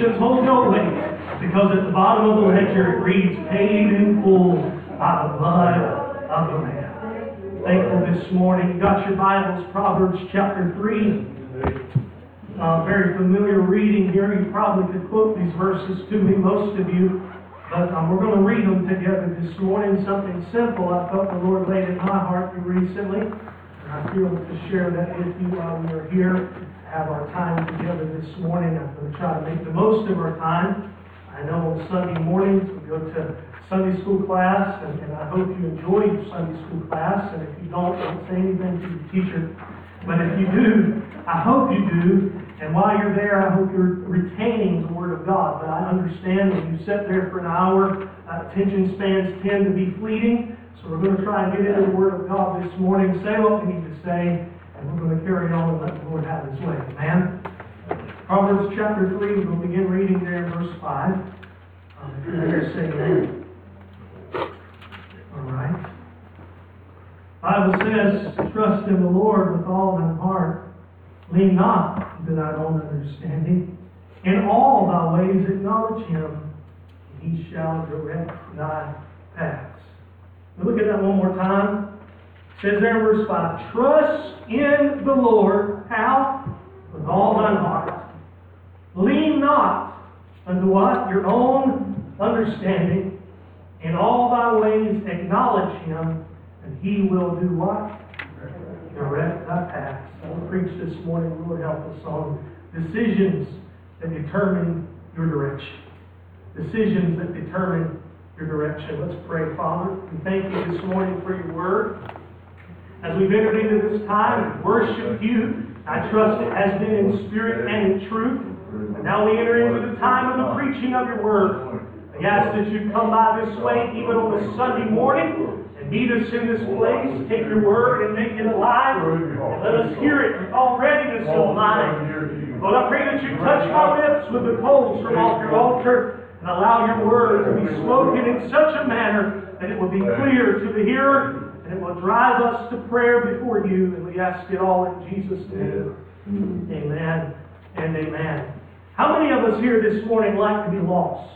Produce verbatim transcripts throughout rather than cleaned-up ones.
says, hold no weight, because at the bottom of the ledger it reads, paid in full by the blood of the Lamb. Thankful this morning. You got your Bibles, Proverbs chapter three. Uh, very familiar reading here. You probably could quote these verses to me, most of you. But um, we're going to read them together this morning. Something simple I felt the Lord laid in my heart recently. And I feel to share that with you while we are here. Have our time together this morning. I'm going to try to make the most of our time. I know on Sunday mornings we go to Sunday school class, and, and I hope you enjoy your Sunday school class. And if you don't, don't say anything to your teacher. But if you do, I hope you do. And while you're there, I hope you're retaining the Word of God. But I understand when you sit there for an hour, uh, attention spans tend to be fleeting. So we're going to try and get into the Word of God this morning, say what we need to say, and we're going to carry on and let the Lord have His way. Amen? Proverbs chapter three, we'll begin reading there in verse five. Um, if you're there, say amen. All right. The Bible says, trust in the Lord with all thine heart. Lean not to thine own understanding. In all thy ways acknowledge Him, and He shall direct thy paths. Now look at that one more time. It says there in verse five, trust in the Lord, how? With all thine heart. Lean not unto what? Your own understanding. In all thy ways acknowledge Him, and He will do what? Direct thy paths. I will preach this morning. Lord, help us on decisions that determine your direction. Decisions that determine your direction. Let's pray, Father. We thank you this morning for your word. As we've entered into this time and worshiped you, I trust it has been in spirit and in truth. And now we enter into the time of the preaching of your word. I ask that you come by this way even on a Sunday morning. Meet us in this place, take your word and make it alive, and let us hear it with all readiness of mind. Lord, I pray that you touch my lips with the coals from off your altar, and allow your word to be spoken in such a manner that it will be clear to the hearer, and it will drive us to prayer before you, and we ask it all in Jesus' name. Amen and amen. How many of us here this morning like to be lost?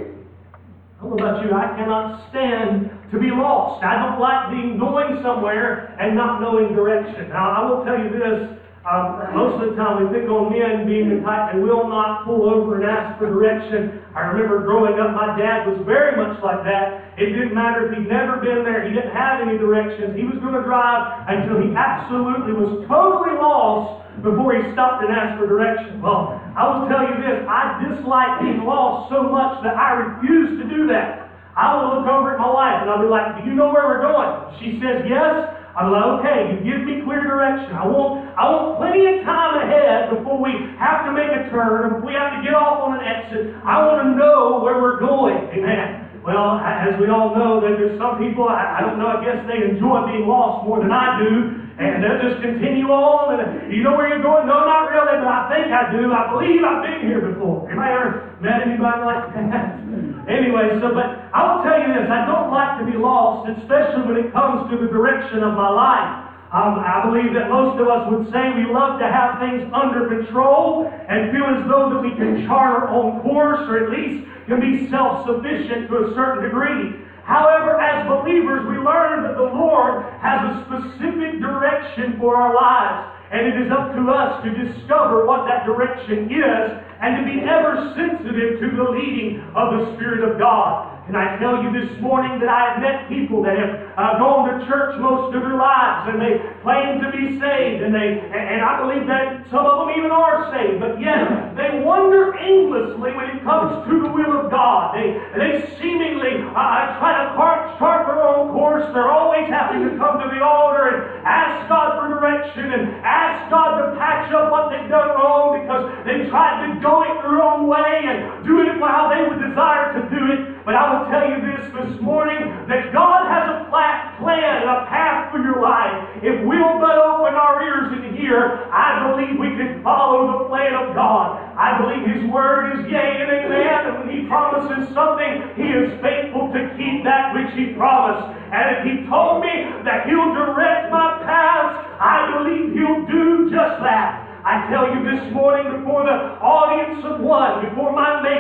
I don't know about you, I cannot stand to be lost. I don't like being going somewhere and not knowing direction. Now, I will tell you this, um, most of the time we pick on men being the type that will not pull over and ask for direction. I remember growing up, my dad was very much like that. It didn't matter if he'd never been there, he didn't have any directions. He was going to drive until he absolutely was totally lost before he stopped and asked for direction. Well, I will tell you this, I dislike being lost so much that I refuse to do that. I will look over at my wife and I'll be like, do you know where we're going? She says yes. I'm like, okay, you give me clear direction. I want, I want plenty of time ahead before we have to make a turn, if we have to get off on an exit. I want to know where we're going. Amen. Well, as we all know, that there's some people, I, I don't know, I guess they enjoy being lost more than I do. And they'll just continue on. And you know where you're going? No, not really, but I think I do. I believe I've been here before. Anybody ever met anybody like that? Anyway, so, but I will tell you this. I don't like to be lost, especially when it comes to the direction of my life. Um, I believe that most of us would say we love to have things under control and feel as though that we can chart our own course, or at least can be self-sufficient to a certain degree. However, as believers, we learn that the Lord has a specific direction for our lives. And it is up to us to discover what that direction is and to be ever sensitive to the leading of the Spirit of God. And I tell you this morning that I have met people that have uh, gone to church most of their lives, and they claim to be saved, and they and I believe that some of them even are saved, but yet they wander aimlessly when it comes to the will of God. They they seemingly uh, try to chart their own course. They're always having to come to the altar and ask God for direction and ask God to patch up what they've done wrong because they tried to go it their own way and do it how they would desire to do it. But I will tell you this this morning, that God has a plan, a path for your life. If we'll but open our ears and hear, I believe we can follow the plan of God. I believe His Word is yea and amen. And when He promises something, He is faithful to keep that which He promised. And if He told me that He'll direct my paths, I believe He'll do just that. I tell you this morning before the audience of one, before my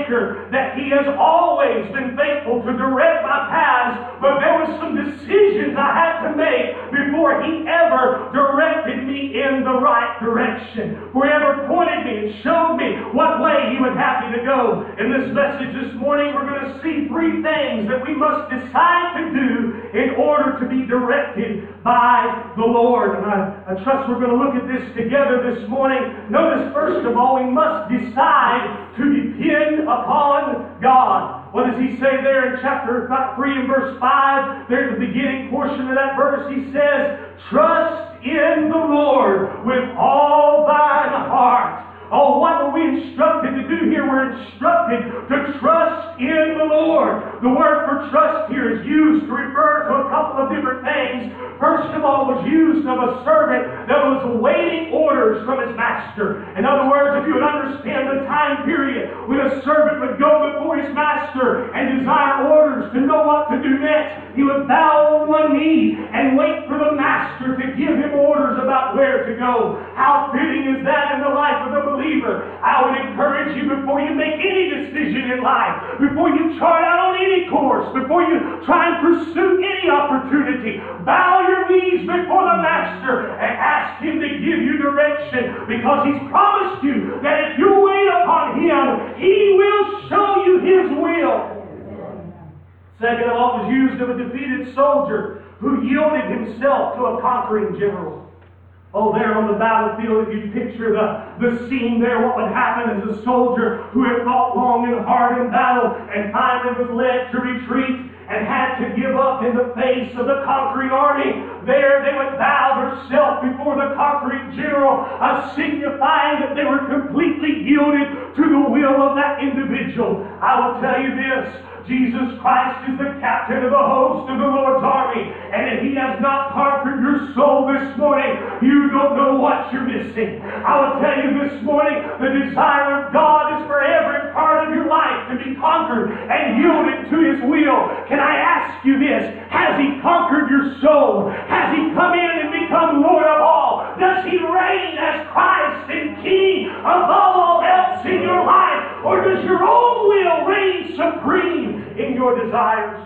maker, that He has always been faithful to direct my paths, but there were some decisions I had to make before He ever directed me in the right direction, before He ever pointed me and showed me what way He would have me to go. In this message this morning, we're going to see three things that we must decide to do in order to be directed by the Lord. And I, I trust we're going to look at this together this morning. Notice, first of all, we must decide to depend upon God. What does He say there in chapter three and verse five? There at the beginning portion of that verse, He says, "Trust in the Lord with all thine heart." Oh, what were we instructed to do here? We're instructed to trust in the Lord. The word for trust here is used to refer to a couple of different things. First of all, it was used of a servant that was awaiting orders from his master. In other words, if you would understand the time period when a servant would go before his master and desire orders to know what to do next, he would bow on one knee and wait for the master to give him orders about where to go. How fitting is that in the life of the believer? I would encourage you, before you make any decision in life, before you chart out on any course, before you try and pursue any opportunity, bow your knees before the master and ask him to give you direction, because he's promised you that if you wait upon him, he will show you his will. Second of all, it was used of a defeated soldier who yielded himself to a conquering general. Oh, there on the battlefield, if you picture the, the scene there, what would happen is a soldier who had fought long and hard in battle and finally was led to retreat and had to give up in the face of the conquering army. There they would bow themselves before the conquering general, uh, signifying that they were completely yielded to the will of that individual. I will tell you this, Jesus Christ is the captain of the host of the Lord's army, and if He has not conquered your soul this morning, you don't know what you're missing. I will tell you this morning, the desire of God is for every part of your life to be conquered and yielded to His will. Can I ask you this? Has He conquered your soul? Has He come in and become Lord of all? Does He reign as Christ and King above all else in your life? Or does your own will reign supreme in your desires?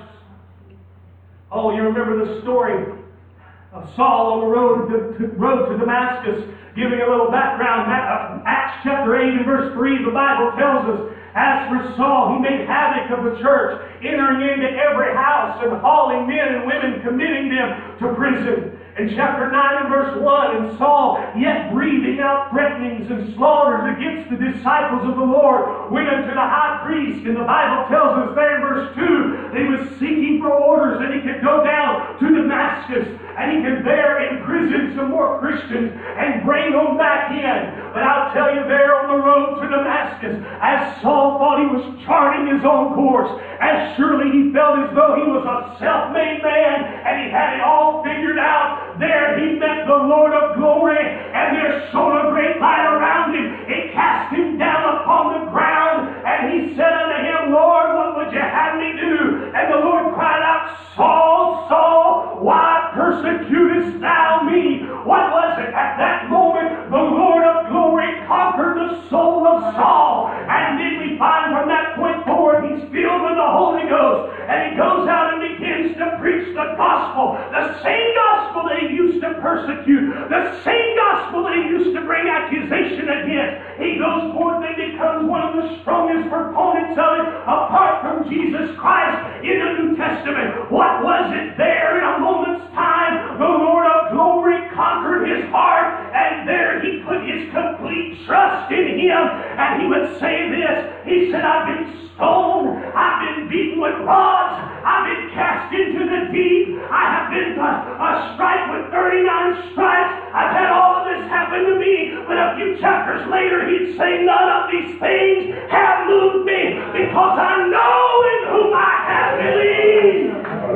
Oh, you remember the story of Saul on the road to, to, road to Damascus. Giving a little background, Acts chapter eight and verse three, the Bible tells us, as for Saul, he made havoc of the church, entering into every house and hauling men and women, committing them to prison. In chapter nine and verse one, and Saul, yet breathing out threatenings and slaughters against the disciples of the Lord, went unto the high priest, and the Bible tells us there in verse two, that he was seeking for orders that he could go down to Damascus, and he could there imprison some more Christians and bring them back in. But I'll tell you, there on the road to Damascus, as Saul thought he was charting his own course, as surely he felt as though he was a self-made man and he had it all figured out, there he met the Lord of glory, and there shone a great light around him. It cast him down upon the ground, and he said unto him, Lord, what would you have me do? And the Lord cried out, Saul, Saul, why persecutest thou me? What was it? At that moment, the Lord of glory conquered the soul of Saul. And then we find from that point forward, he's filled with the Holy Ghost, and he goes out and begins to preach the gospel, the same gospel that he used to persecute, the same gospel that he used to bring accusation against. He goes forth and becomes one of the strongest proponents of it, apart from Jesus Christ in the New Testament. What was it there in a moment's time? The Lord of glory conquered his heart, and there he put his complete trust in Him. And he would say this, he said, I've been stoned, I've been beaten with rods, I've been cast into the deep, I have been a, a strike with thirty-nine stripes, I've had all of this happen to me. But a few chapters later he'd say, none of these things have moved me, because I know in whom I have believed.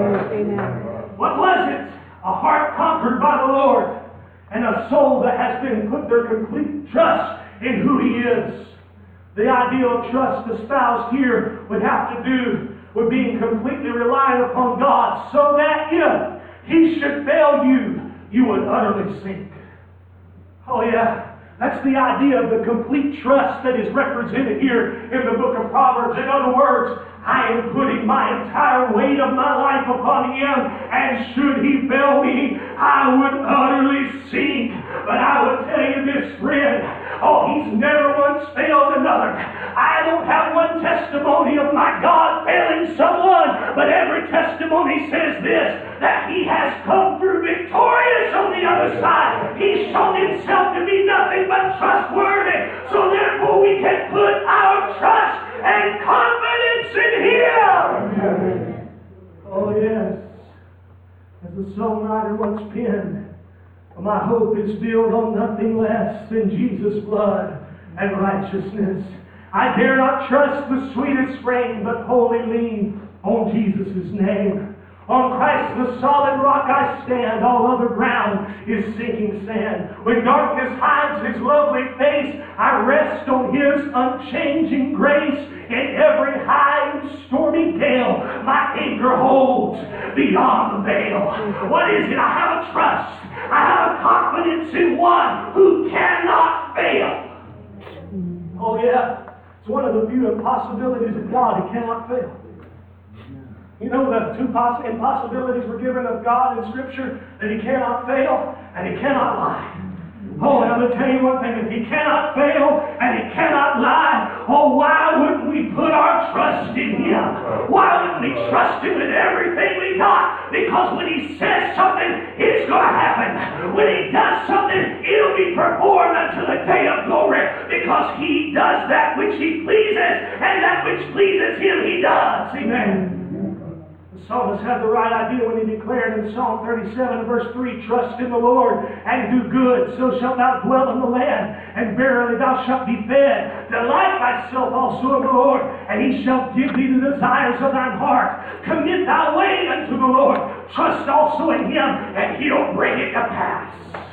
Amen. What was it? A heart conquered by the Lord, and a soul that has been put their complete trust in who He is. The idea of trust espoused here would have to do with being completely reliant upon God, so that if He should fail you, you would utterly sink. Oh yeah, that's the idea of the complete trust that is represented here in the book of Proverbs. I am putting my entire weight of my life upon Him, and should He fail me, I would utterly sink. But I would tell you this, friend, oh, He's never once failed another. I don't have one testimony of my God failing someone, but every testimony says this, that He has come through victorious on the other side. He's shown Himself to be nothing but trustworthy. So therefore we can put our trust and confidence in Him. Oh yes, as the songwriter once penned, my hope is built on nothing less than Jesus' blood and righteousness. I dare not trust the sweetest frame, but wholly lean on Jesus' name. On Christ the solid rock I stand, all other ground is sinking sand. When darkness hides His lovely face, I rest on His unchanging grace. In every high and stormy gale, my anchor holds beyond the veil. What is it? I have a trust. I have a confidence in One who cannot fail. Oh yeah, it's one of the few impossibilities of God. He cannot fail. You know the two poss- impossibilities were given of God in Scripture, that He cannot fail and He cannot lie. Oh, and I'm going to tell you one thing, if He cannot fail and He cannot lie, oh, why wouldn't we put our trust in Him? Why wouldn't we trust Him with everything we got? Because when He says something, it's going to happen. When He does something, it'll be performed unto the day of glory, because He does that which He pleases, and that which pleases Him He does. Amen. The psalmist had the right idea when he declared in Psalm thirty-seven, verse three, trust in the Lord and do good, so shalt thou dwell in the land, and verily thou shalt be fed. Delight thyself also in the Lord, and He shall give thee the desires of thine heart. Commit thy way unto the Lord. Trust also in Him, and He'll bring it to pass.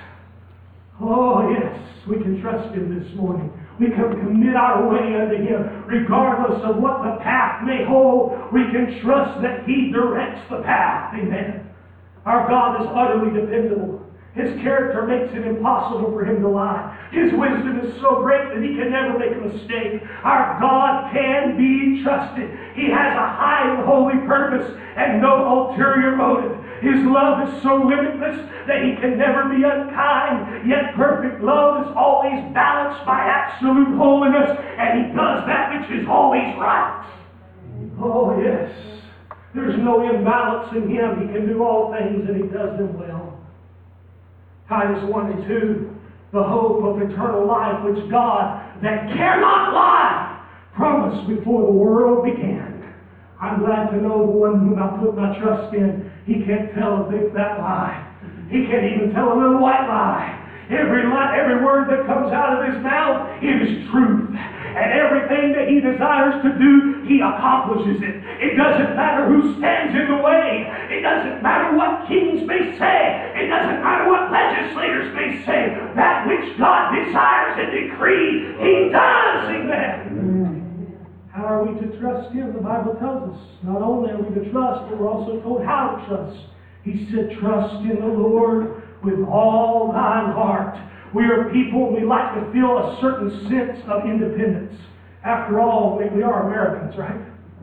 Oh, yes, we can trust Him this morning. We can commit our way unto Him. Regardless of what the path may hold, we can trust that He directs the path. Amen. Our God is utterly dependable. His character makes it impossible for Him to lie. His wisdom is so great that He can never make a mistake. Our God can be trusted. He has a high and holy purpose and no ulterior motive. His love is so limitless that He can never be unkind, yet perfect love is always balanced by absolute holiness, and He does that which is always right. Oh yes, there's no imbalance in Him. He can do all things, and He does them well. Titus one and two, the hope of eternal life which God, that cannot lie, promised before the world began. I'm glad to know the one whom I put my trust in. He can't tell a big fat lie. He can't even tell a little white lie. Every lie, every word that comes out of His mouth, it is truth. And everything that He desires to do, He accomplishes it. It doesn't matter who stands in the way. It doesn't matter what kings may say. It doesn't matter what legislators may say. That which God desires and decrees, He does. Amen. How are we to trust Him? The Bible tells us not only are we to trust, but we're also told how to trust. He said, trust in the Lord with all thine heart. We are people, we like to feel a certain sense of independence. After all, we, we are Americans, right?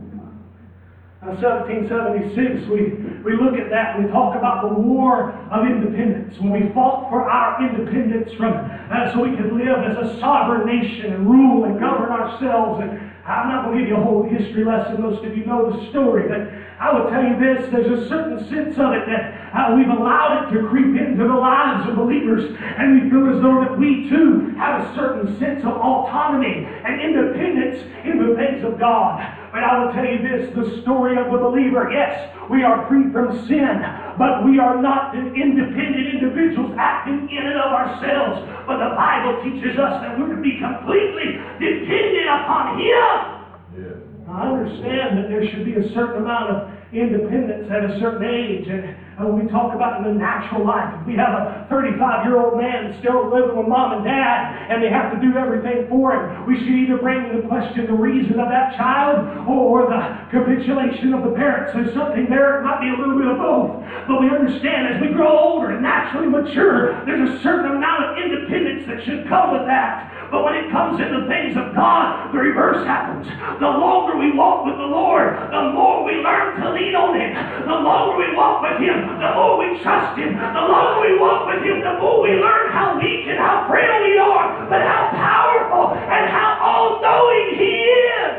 In seventeen seventy-six, we, we look at that and we talk about the War of Independence, when we fought for our independence from, uh, so we could live as a sovereign nation and rule and govern ourselves. And I'm not going to give you a whole history lesson. Most of you know the story, but I will tell you this, there's a certain sense of it that uh, we've allowed it to creep into the lives of believers, and we feel as though that we too have a certain sense of autonomy and independence in the things of God. But I will tell you this, the story of the believer, yes, we are free from sin, but we are not independent individuals acting in and of ourselves. But the Bible teaches us that we're to be completely dependent upon Him. Yeah. I understand that there should be a certain amount of independence at a certain age, and, and when we talk about in the natural life, if we have a thirty-five-year-old man still living with mom and dad, and they have to do everything for him, we should either bring into question the reason of that child or the capitulation of the parents. There's something there, it might be a little bit of both, but we understand as we grow older and naturally mature, there's a certain amount of independence that should come with that. But when it comes into things of God, the reverse happens. The longer we walk with the Lord, the more we learn to lean on Him. The longer we walk with Him, the more we trust Him. The longer we walk with Him, the more we learn how weak and how frail we are, but how powerful and how all-knowing He is.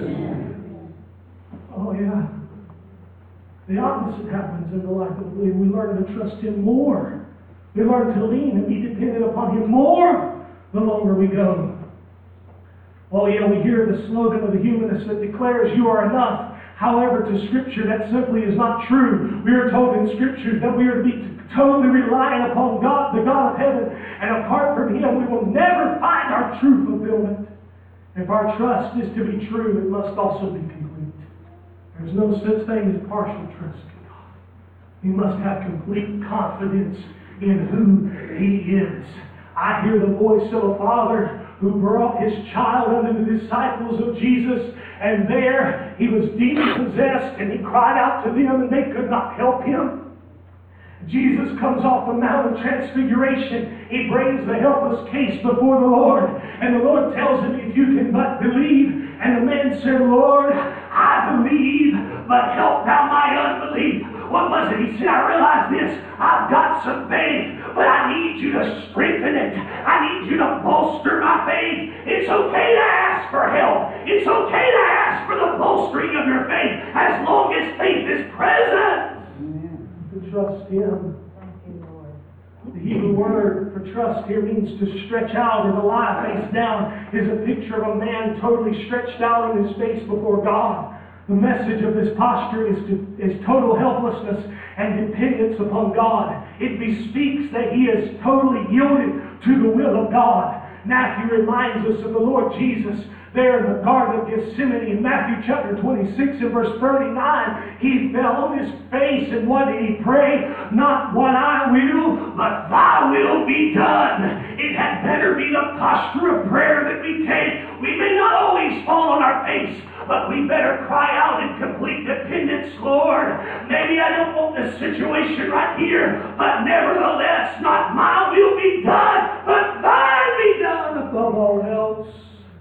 Oh, yeah. The opposite happens in the life of the believer. We learn to trust Him more. We learn to lean and be dependent upon Him more the longer we go. Oh, yeah, we hear the slogan of the humanist that declares you are enough. However, to Scripture, that simply is not true. We are told in Scriptures that we are to be totally reliant upon God, the God of heaven, and apart from Him, we will never find our true fulfillment. If our trust is to be true, it must also be complete. There's no such thing as partial trust in God. You must have complete confidence in who He is. I hear the voice of a father who brought his child unto the disciples of Jesus, and there he was demon-possessed, and he cried out to them, and they could not help him. Jesus comes off the Mount of Transfiguration. He brings the helpless case before the Lord, and the Lord tells him, if you can but believe. And the man said, Lord, I believe, but help thou my unbelief. What was it? He said, I realize this. I've got some faith, but I need you to strengthen it. I need you to bolster my faith. It's okay to ask for help. It's okay to ask for the bolstering of your faith as long as faith is present. To trust Him. The Hebrew word for trust here means to stretch out or to lie face down, is a picture of a man totally stretched out on his face before God. The message of this posture is, to, is total helplessness and dependence upon God. It bespeaks that he is totally yielded to the will of God. Matthew reminds us of the Lord Jesus there in the Garden of Gethsemane in Matthew chapter twenty-six and verse thirty-nine. He fell on his face, and what did he pray? Not what I will, but thy will be done. It had better be the posture of prayer that we take. We may not always fall on our face, but we better cry out in complete dependence, Lord. Maybe I don't want this situation right here, but nevertheless, not my will be done, but thine be done above all else.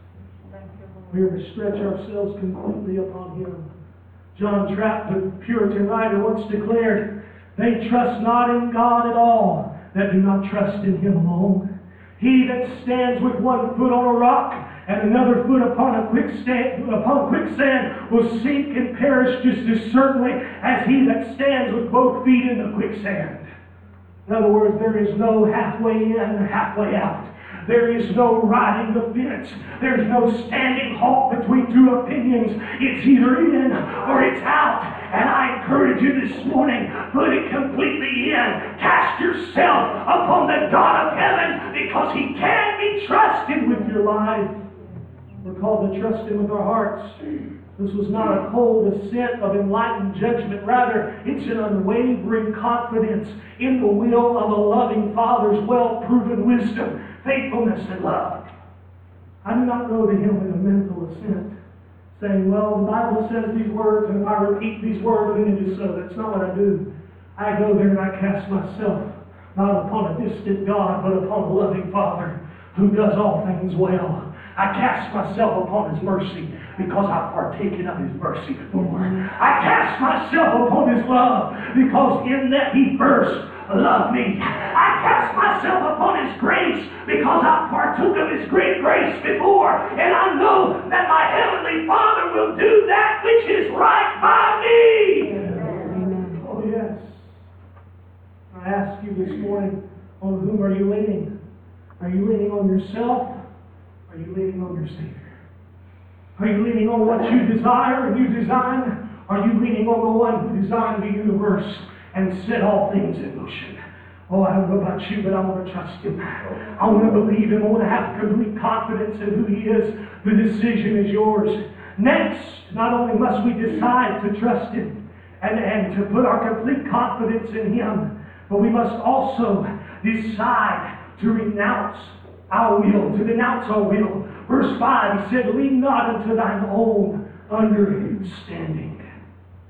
We are to stretch ourselves completely upon Him. John Trapp, the Puritan writer, once declared, they trust not in God at all that do not trust in Him alone. He that stands with one foot on a rock and another foot upon a quicksand, upon quicksand will sink and perish just as certainly as he that stands with both feet in the quicksand. In other words, there is no halfway in and halfway out. There is no riding the fence. There's no standing halt between two opinions. It's either in or it's out. And I encourage you this morning, put it completely in. Cast yourself upon the God of heaven, because He can be trusted with your life. We're called to trust Him with our hearts. This was not a cold assent of enlightened judgment. Rather, it's an unwavering confidence in the will of a loving Father's well-proven wisdom, faithfulness, and love. I do not go to Him with a mental assent, saying, well, the Bible says these words, and if I repeat these words, then it is so. That's not what I do. I go there and I cast myself, not upon a distant God, but upon a loving Father who does all things well. I cast myself upon His mercy because I've partaken of His mercy before. I cast myself upon His love because in that He first loved me. I cast myself upon His grace because I partook of His great grace before. And I know that my Heavenly Father will do that which is right by me. Amen. Oh, yes. I ask you this morning, on whom are you leaning? Are you leaning on yourself? Are you leaning on your Savior? Are you leaning on what you desire and you design? Are you leaning on the one who designed the universe and set all things in motion? Oh, I don't know about you, but I want to trust Him. I want to believe Him. I want to have complete confidence in who He is. The decision is yours. Next, not only must we decide to trust Him and, and to put our complete confidence in Him, but we must also decide to renounce our will, to denounce our will. Verse five, He said, lean not unto thine own understanding.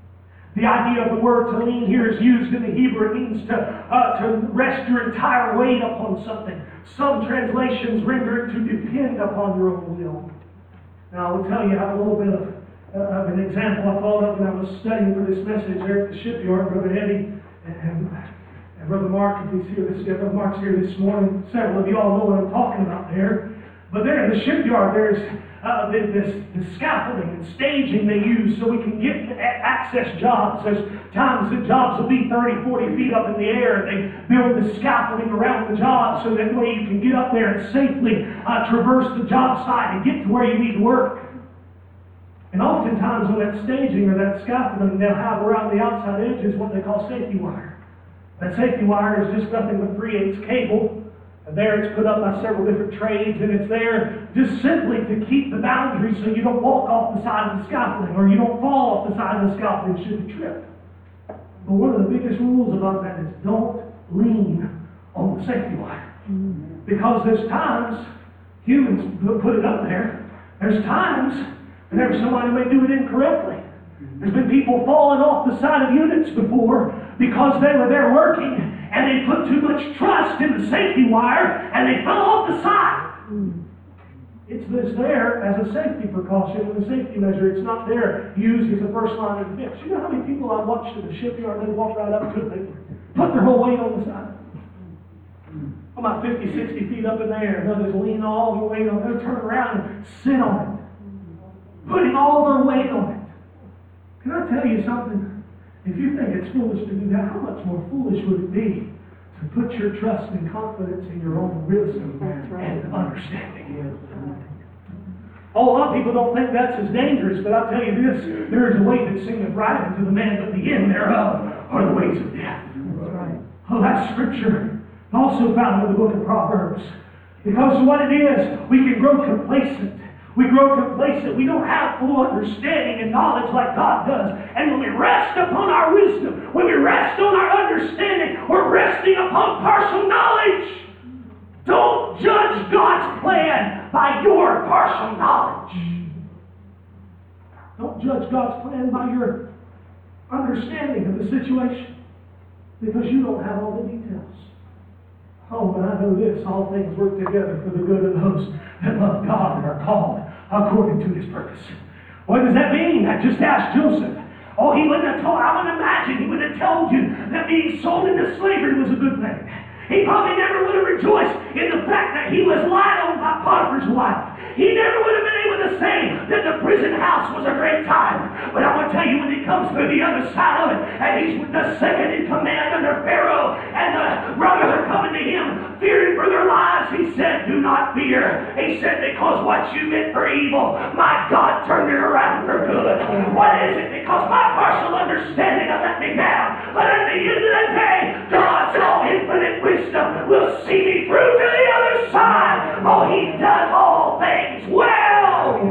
The idea of the word to lean here is used in the Hebrew. It means to, uh, to rest your entire weight upon something. Some translations render it to depend upon your own will. Now, I will tell you a little bit of, uh, of an example I thought of when I was studying for this message there at the shipyard. Brother Eddie and, and Brother Mark, if he's here this yeah, Brother Mark's here this morning. Several of you all know what I'm talking about there. But there in the shipyard, there's uh, this, this scaffolding and staging they use so we can get access jobs. There's times that jobs will be thirty, forty feet up in the air, and they build the scaffolding around the job so that way you can get up there and safely uh, traverse the job site and get to where you need to work. And oftentimes on that staging or that scaffolding, they'll have around the outside edges what they call safety wire. That safety wire is just nothing but three eighths cable. And there it's put up by several different trades, and it's there just simply to keep the boundary so you don't walk off the side of the scaffolding or you don't fall off the side of the scaffolding should you trip. But one of the biggest rules about that is don't lean on the safety wire. Because there's times humans put it up there. There's times whenever somebody may do it incorrectly. There's been people falling off the side of units before because they were there working and they put too much trust in the safety wire and they fell off the side. It's this there as a safety precaution and a safety measure. It's not there used as a first line of defense. You know how many people I've watched in the shipyard, they walk right up to it, they put their whole weight on the side. About fifty, sixty feet up in the air, and others lean all the weight on it. They'll turn around and sit on it, putting all their weight on it. Can I tell you something? If you think it's foolish to do that, how much more foolish would it be to put your trust and confidence in your own wisdom and understanding? Oh, a lot of people don't think that's as dangerous, but I'll tell you this, there is a way that seemeth right unto the man, but the end thereof are the ways of death. Oh, that's scripture. Also found in the book of Proverbs. Because what it is, we can grow complacent. We grow complacent. We don't have full understanding and knowledge like God does. And when we rest upon our wisdom, when we rest on our understanding, we're resting upon partial knowledge. Don't judge God's plan by your partial knowledge. Don't judge God's plan by your understanding of the situation, because you don't have all the details. Oh, but I know this, all things work together for the good of those that love God and are called according to His purpose. What does that mean? I just asked Joseph. Oh, he wouldn't have told, I would imagine he would have told you that being sold into slavery was a good thing. He probably never would have rejoiced in the fact that he was lied on by Potiphar's wife. He never would have been able to say that the prison house was a great time. But I want to tell you, when he comes through the other side of it, and he's the second in command under Pharaoh, and the brothers are coming to him, fearing for their lives, he said, do not fear. He said, because what you meant for evil, my God turned it around for good. What is it? Because my partial understanding will let me down. But at the end of the day, God's all infinite wisdom will see me through to the other side. Oh, He does all things well.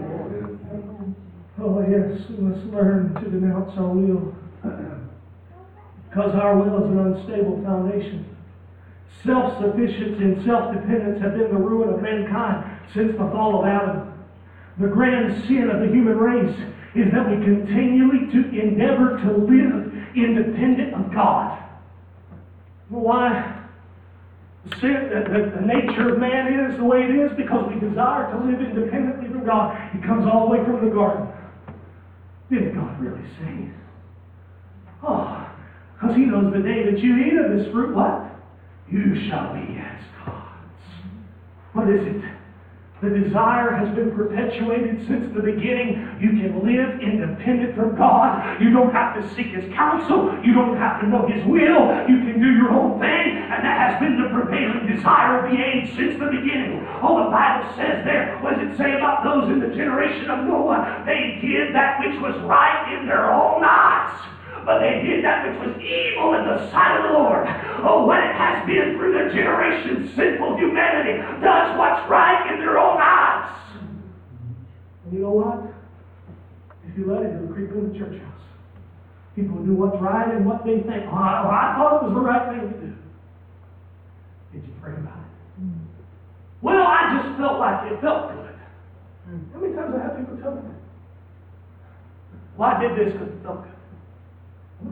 Oh, yes, we must learn to denounce our will. Because our will is an unstable foundation. Self-sufficiency and self-dependence have been the ruin of mankind since the fall of Adam. The grand sin of the human race is that we continually to endeavor to live independent of God. You know why? The, sin, the, the, the nature of man is the way it is because we desire to live independently from God. It comes all the way from the garden. Did God really say? Oh, because He knows the day that you eat of this fruit, what? You shall be as gods. What is it? The desire has been perpetuated since the beginning. You can live independent from God. You don't have to seek His counsel. You don't have to know His will. You can do your own thing. And that has been the prevailing desire of the age since the beginning. Oh, the Bible says there, what does it say about those in the generation of Noah? They did that which was right in their own eyes, but they did that which was evil in the sight of the Lord. Oh, when it has been through the generations, sinful humanity does what's right in their own eyes. And you know what? If you let it, it'll creep in the church house. People do what's right and what they think. Oh, I, I thought it was the right thing to do. Did you pray about it? Mm. Well, I just felt like it felt good. Mm. How many times I have people tell me that? Well, I did this because it felt good.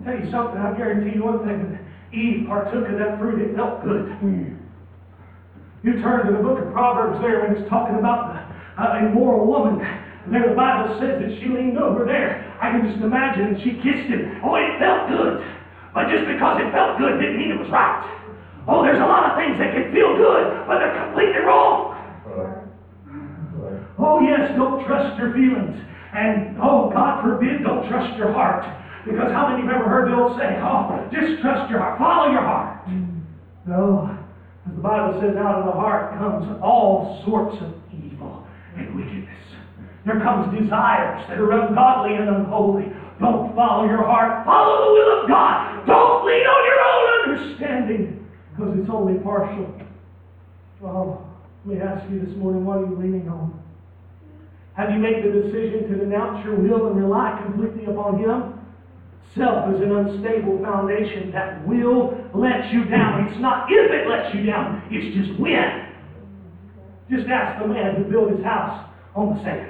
I'll tell you something, I guarantee you one thing. Eve partook of that fruit, it felt good. Mm. You turn to the book of Proverbs there when it's talking about the uh, immoral woman. And there the Bible says that she leaned over there. I can just imagine she kissed him. Oh, it felt good. But just because it felt good didn't mean it was right. Oh, there's a lot of things that can feel good, but they're completely wrong. Oh, yes, don't trust your feelings. And, oh, God forbid, don't trust your heart. Because how many have ever heard the old saying, oh, just trust your heart, follow your heart. No, as the Bible says, out of the heart comes all sorts of evil and wickedness. There comes desires that are ungodly and unholy. Don't follow your heart, follow the will of God. Don't lean on your own understanding, because it's only partial. Well, let me ask you this morning, what are you leaning on? Have you made the decision to denounce your will and rely completely upon Him? Self is an unstable foundation that will let you down. It's not if it lets you down, it's just when. Just ask the man who built his house on the sand.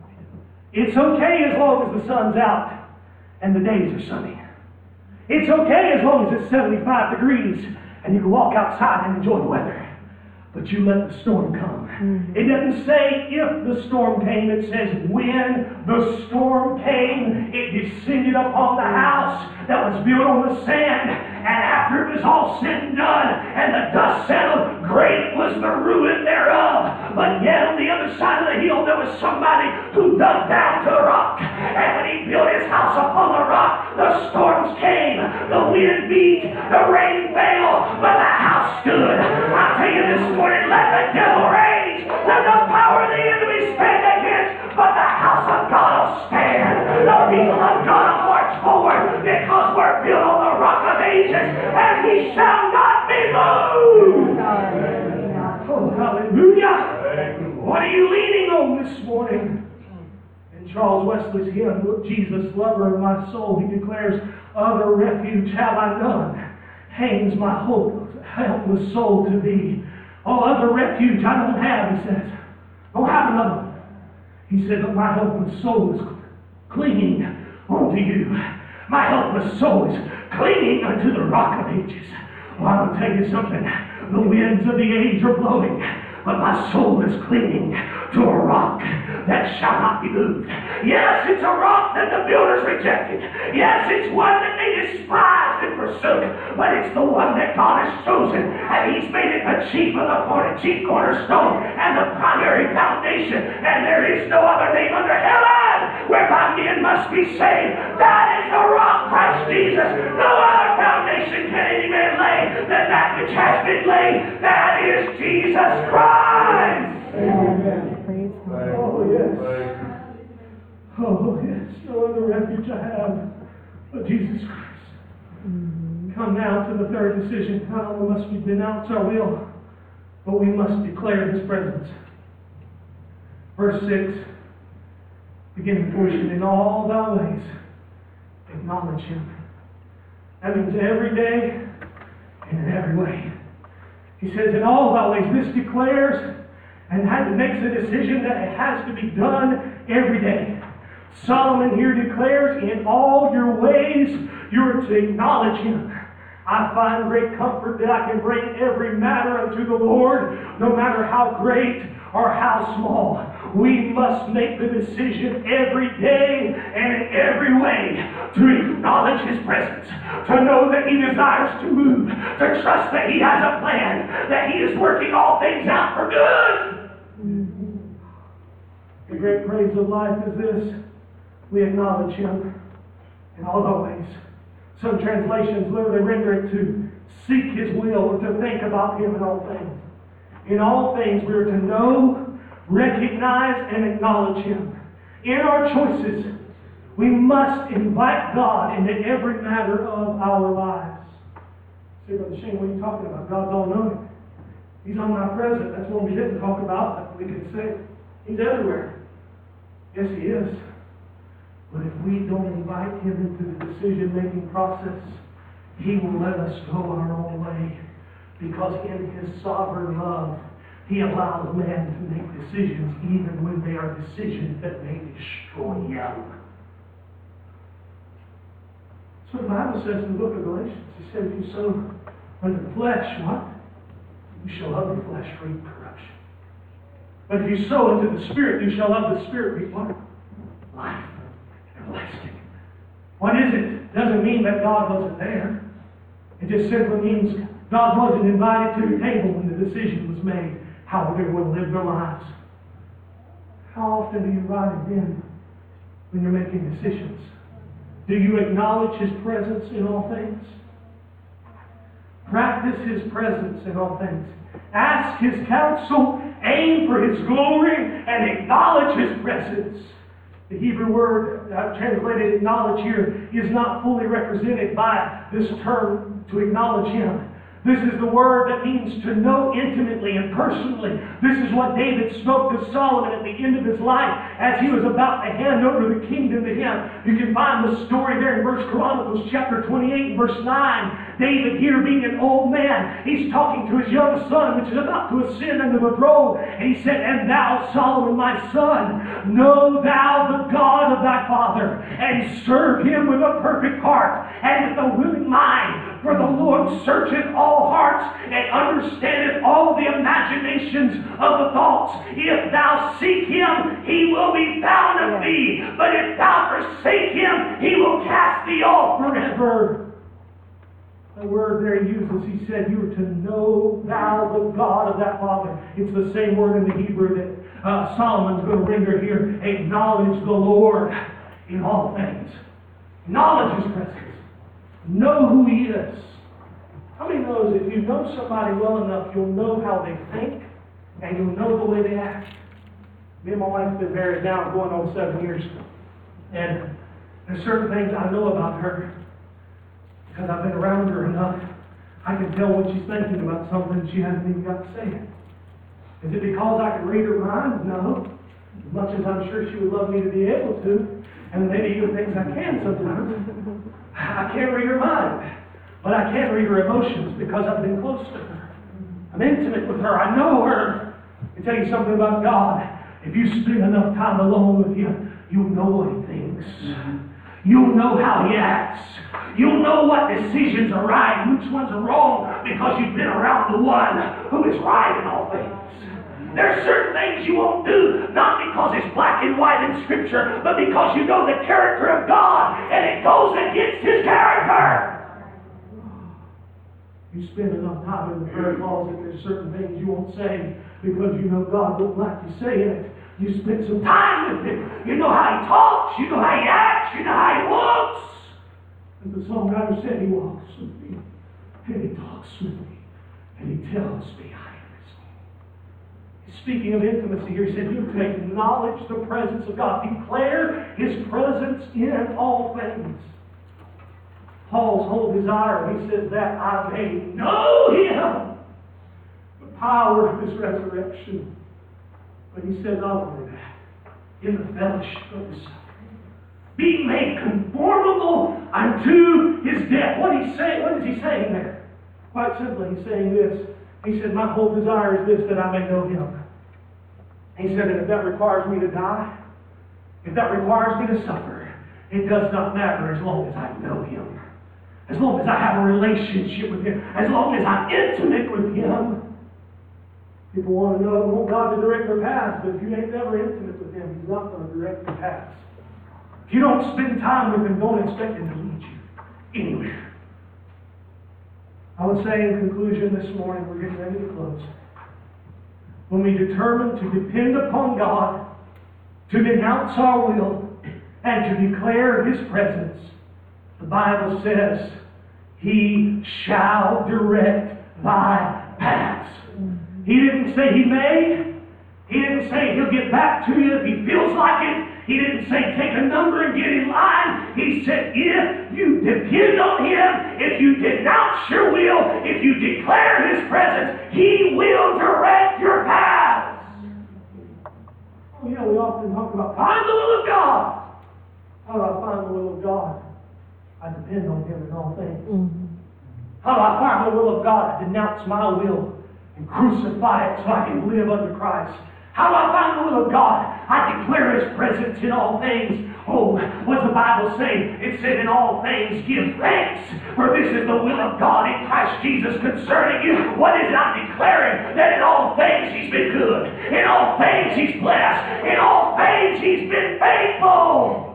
It's okay as long as the sun's out and the days are sunny. It's okay as long as it's seventy-five degrees and you can walk outside and enjoy the weather. But you let the storm come. Mm-hmm. It doesn't say if the storm came. It says when the storm came, it descended upon the house that was built on the sand. And after it was all said and done, and the dust settled, great was the ruin thereof. But yet on the other side of the hill, there was somebody who dug down to the rock. And when he built his house upon the rock, the storms came, the wind beat, the rain fell, but the house stood. I tell you this morning, let the devil rage, let the power of the enemy stand against, but the house of God will stand. The people of God will march forward, because we're built on the rock of ages, and we shall not be moved. Oh, hallelujah. What are you leaning on this morning? In Charles Wesley's hymn, "Look, Jesus, lover of my soul," he declares, "Other refuge have I none. Hangs my hope, helpless soul, to thee." Oh, other refuge I don't have, he says. Don't have another one. He said, but my helpless soul is clinging onto you. My helpless soul is clinging unto the rock of ages. Well, I'm going to tell you something. The winds of the age are blowing, but my soul is clinging to a rock that shall not be moved. Yes, it's a rock that the builders rejected. Yes, it's one that they despised and forsook, but it's the one that God has chosen, and He's made it the chief of the corner, chief cornerstone, and the primary foundation, and there is no other name under heaven whereby men must be saved. That is the rock, Christ Jesus. No other foundation can any man lay than that which has been laid. That is Jesus Christ. Amen. Oh, yes. Oh, yes. No other refuge I have but Jesus Christ. Mm-hmm. Come now to the third decision. Not only must we denounce our will, but we must declare His presence. Verse six, beginning portion, in all thy ways acknowledge Him. That means every day and in every way. He says, in all thy ways. This declares and has, makes a decision that it has to be done every day. Solomon here declares, in all your ways, you're to acknowledge Him. I find great comfort that I can bring every matter unto the Lord, no matter how great or how small. We must make the decision every day and in every way to acknowledge His presence, to know that He desires to move, to trust that He has a plan, that He is working all things out for good. The great praise of life is this: we acknowledge Him in all our ways. Some translations literally render it to seek His will, or to think about Him in all things. In all things we are to know, recognize, and acknowledge Him. In our choices, we must invite God into every matter of our lives. See, Brother Shane, what are you talking about? God's all-knowing. He's omnipresent. That's what we didn't talk about, but we can say He's everywhere. Yes, He is. But if we don't invite Him into the decision-making process, He will let us go our own way. Because in His sovereign love, He allows man to make decisions even when they are decisions that may destroy him. So the Bible says in the book of Galatians, He said, if you sow unto the flesh, what? You shall of the flesh reap corruption. But if you sow unto the Spirit, you shall of the Spirit reap what? Life everlasting. What is it? Doesn't mean that God wasn't there. It just simply means God wasn't invited to the table when the decision was made how they would live their lives. How often do you write it in when you're making decisions? Do you acknowledge His presence in all things? Practice His presence in all things. Ask His counsel, aim for His glory, and acknowledge His presence. The Hebrew word uh, translated acknowledge here is not fully represented by this term to acknowledge Him. This is the word that means to know intimately and personally. This is what David spoke to Solomon at the end of his life as he was about to hand over the kingdom to him. You can find the story there in First Chronicles chapter twenty-eight, verse nine. David here being an old man, he's talking to his young son, which is about to ascend unto the throne. And he said, and thou, Solomon, my son, know thou the God of thy father, and serve Him with a perfect heart and with a willing mind. For the Lord searcheth all hearts and understandeth all the imaginations of the thoughts. If thou seek Him, He will be found of thee. But if thou forsake Him, He will cast thee off forever. The word there he uses, he said, you are to know thou the God of that father. It's the same word in the Hebrew that uh, Solomon's going to render here. Acknowledge the Lord in all things. Acknowledge His presence. Know who He is. How many knows if you know somebody well enough, you'll know how they think and you'll know the way they act? Me and my wife have been married now going on seven years. And there's certain things I know about her because I've been around her enough. I can tell when she's thinking about something she hasn't even got to say it. Is it because I can read her mind? No. As much as I'm sure she would love me to be able to, and maybe even things I can sometimes. I can't read her mind, but I can read her emotions because I've been close to her. I'm intimate with her. I know her. I tell you something about God. If you spend enough time alone with Him, you'll know what He thinks. You'll know how He acts. You'll know what decisions are right and which ones are wrong because you've been around the one who is right in all things. There are certain things you won't do, not because it's black and white in Scripture, but because you know the character of God and it goes against His character. You spend enough time in the prayer closet, there's certain things you won't say because you know God won't like you saying it. You spend some time with Him. You know how He talks. You know how He acts. You know how He looks. As the songwriter said, He walks with me, and He talks with me, and He tells me I am His own. Speaking of intimacy here, He said, you to acknowledge the presence of God. Declare His presence in all things. Paul's whole desire, he says, that I may know Him, the power of His resurrection. But he said not only that, in the fellowship of His suffering, being made conformable unto His death. What he's saying, what is he saying there? Quite simply, he's saying this. He said, my whole desire is this, that I may know Him. He said, and if that requires me to die, if that requires me to suffer, it does not matter as long as I know Him. As long as I have a relationship with Him. As long as I'm intimate with Him. People want to know, want God to direct their paths, but if you ain't never intimate with Him, He's not going to direct your paths. If you don't spend time with Him, don't expect Him to lead you anywhere. I would say in conclusion this morning, we're getting ready to close. When we determine to depend upon God, to denounce our will, and to declare His presence, the Bible says, He shall direct thy paths. He didn't say He may. He didn't say He'll get back to you if He feels like it. He didn't say take a number and get in line. He said if you depend on Him, if you denounce your will, if you declare His presence, He will direct your paths. Oh yeah, we often talk about find the will of God. How do I find the will of God? I depend on Him in all things. Mm-hmm. How do I find the will of God? I denounce my will and crucify it so I can live under Christ. How do I find the will of God? I declare His presence in all things. Oh, what's the Bible say? It said, in all things give thanks, for this is the will of God in Christ Jesus concerning you. What is it I'm declaring? That in all things He's been good. In all things He's blessed. In all things He's been faithful.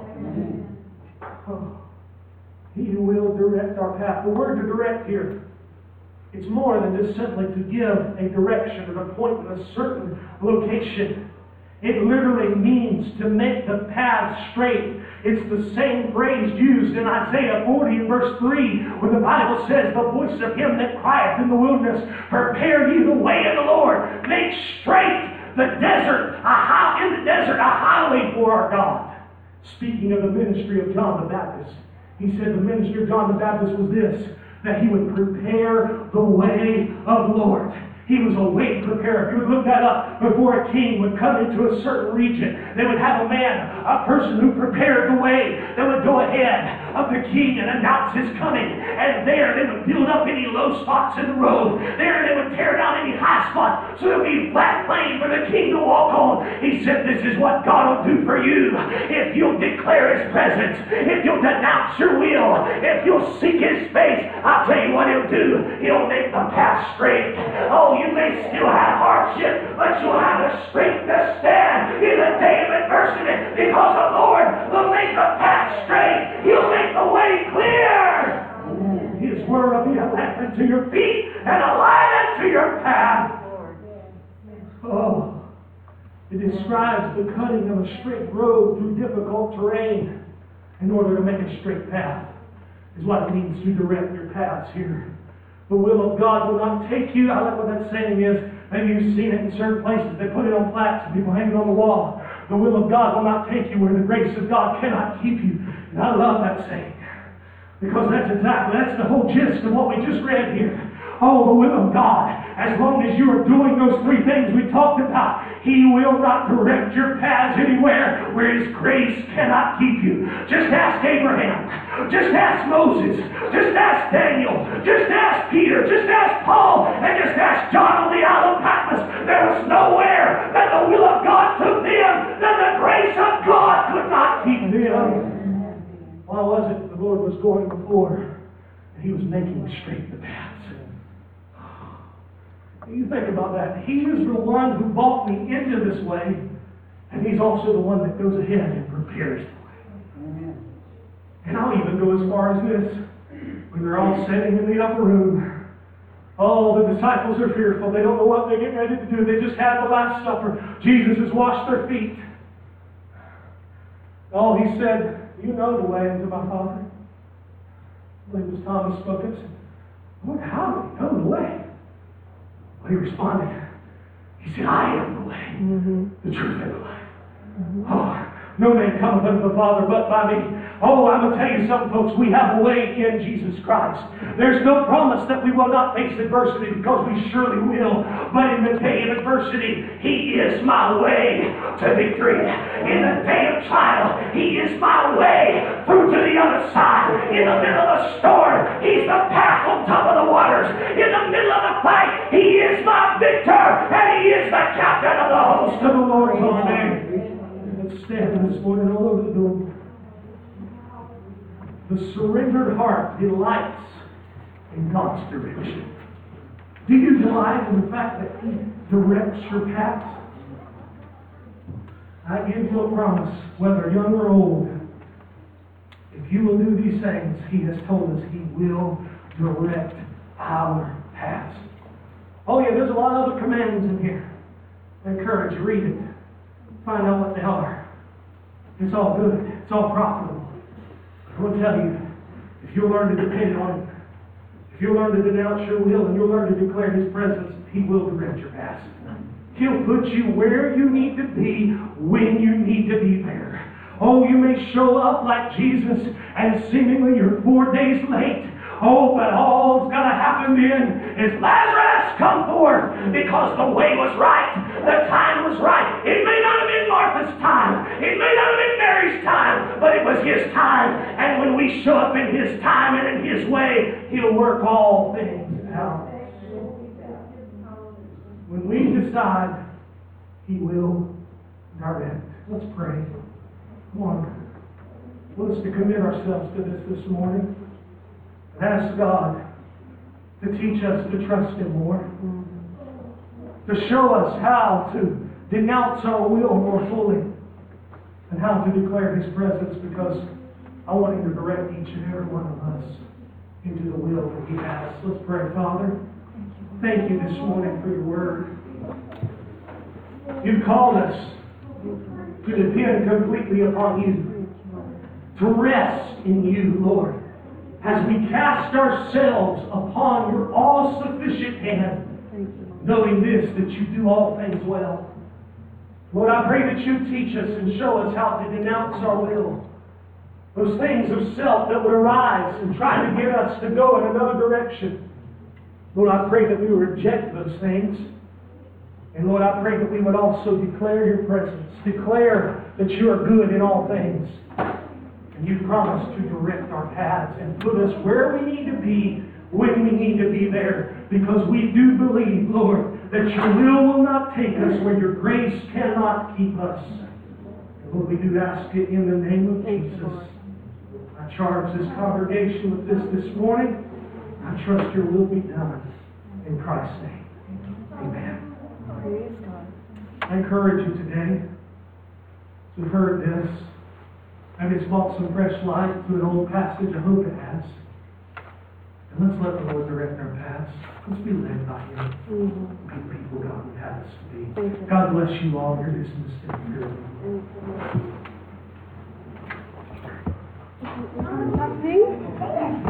Oh, He will direct our path. The word to direct here, it's more than just simply to give a direction or to point to a certain location. It literally means to make the path straight. It's the same phrase used in Isaiah forty and verse three, where the Bible says, the voice of him that crieth in the wilderness, prepare ye the way of the Lord, make straight the desert, a high, in the desert, a highway for our God. Speaking of the ministry of John the Baptist, he said the ministry of John the Baptist was this, that he would prepare the way of the Lord. He was a way preparer. If you would look that up, before a king would come into a certain region, they would have a man, a person who prepared the way, that would go ahead of the king and announce his coming. And there they would build up any low spots in the road. There they would tear down any high spot so there would be flat plain for the king to walk on. He said, this is what God will do for you. If you'll declare His presence, if you'll denounce your will, if you'll seek His face, I'll tell you what He'll do. He'll make the path straight. Oh, you may still have hardship, but you'll have the strength to stand in the day of adversity, because the Lord will make the path straight. He'll make the way clear. His word will be a lamp unto your feet and a light unto your path. Oh, it describes the cutting of a straight road through difficult terrain in order to make a straight path, is what it means to direct your paths here. The will of God will not take you. I like what that saying is. Maybe you've seen it in certain places. They put it on plaques and people hang it on the wall. The will of God will not take you where the grace of God cannot keep you. And I love that saying, because that's exactly, that's the whole gist of what we just read here. Oh, the will of God. As long as you are doing those three things we talked about, He will not direct your paths anywhere where His grace cannot keep you. Just ask Abraham. Just ask Moses. Just ask Daniel. Just ask Peter. Just ask Paul. And just ask John on the Isle of Patmos. There was nowhere that the will of God took them that the grace of God could not keep them. Why was it the Lord was going before and He was making straight the paths? You think about that. He is the one who brought me into this way, and He's also the one that goes ahead and prepares the way. Amen. And I'll even go as far as this. When they're all sitting in the upper room, oh, the disciples are fearful. They don't know what they're getting ready to do. They just had the Last Supper. Jesus has washed their feet. Oh, He said, you know the way into my Father. I believe it was Thomas spoke it. Lord, how do you know the way? Well, He responded. He said, I am the way, mm-hmm. the truth, and the life. Mm-hmm. Oh, no man cometh unto the Father but by me. Oh, I'm going to tell you something, folks. We have a way in Jesus Christ. There's no promise that we will not face adversity, because we surely will. But in the day of adversity, He is my way to victory. In the day of trial, He is my way through to the other side. In the middle of a storm, He's the path on top of the waters. In the middle of the fight, He is my victor, and He is the captain of the host of the Lord's army. Let's stand this morning all over the building. The surrendered heart delights in God's direction. Do you delight in the fact that He directs your path? I give you a promise, whether young or old, if you will do these things, He has told us He will direct our paths. Oh yeah, there's a lot of other commands in here. I encourage you, read it. Find out what they are. It's all good. It's all profitable. I want to tell you, if you'll learn to depend on Him, if you'll learn to denounce your will and you'll learn to declare His presence, He will direct your path. He'll put you where you need to be when you need to be there. Oh, you may show up like Jesus and seemingly you're four days late. Oh, but all's got to happen then is Lazarus come forth, because the way was right. The time was right. It may not have been Martha's time. It may not have been Mary's time, but it was His time. And when we show up in His time and in His way, He'll work all things out. When we decide, He will direct. Let's pray. Come on. Want us to commit ourselves to this this morning and ask God to teach us to trust Him more, to show us how to denounce our will more fully, and how to declare His presence, because I want Him to direct each and every one of us into the will that He has. Let's pray. Father, thank you this morning for your word. You've called us to depend completely upon you, to rest in you, Lord, as we cast ourselves upon your all-sufficient hand, knowing this, that you do all things well. Lord, I pray that you teach us and show us how to denounce our will, those things of self that would arise and try to get us to go in another direction. Lord, I pray that we would reject those things. And Lord, I pray that we would also declare your presence, declare that you are good in all things. And you promise to direct our paths and put us where we need to be when we need to be there. Because we do believe, Lord, that your will will not take us where your grace cannot keep us. And Lord, we do ask it in the name of Jesus. I charge this congregation with this this morning. I trust your will be done. In Christ's name. Amen. I encourage you today, as we've heard this, maybe it's brought some fresh light to an old passage. I hope it has. And let's let the Lord direct our paths. Let's be led by Him. Mm-hmm. Be people God would have us to be. God bless you all. You're dismissed in your Nothing.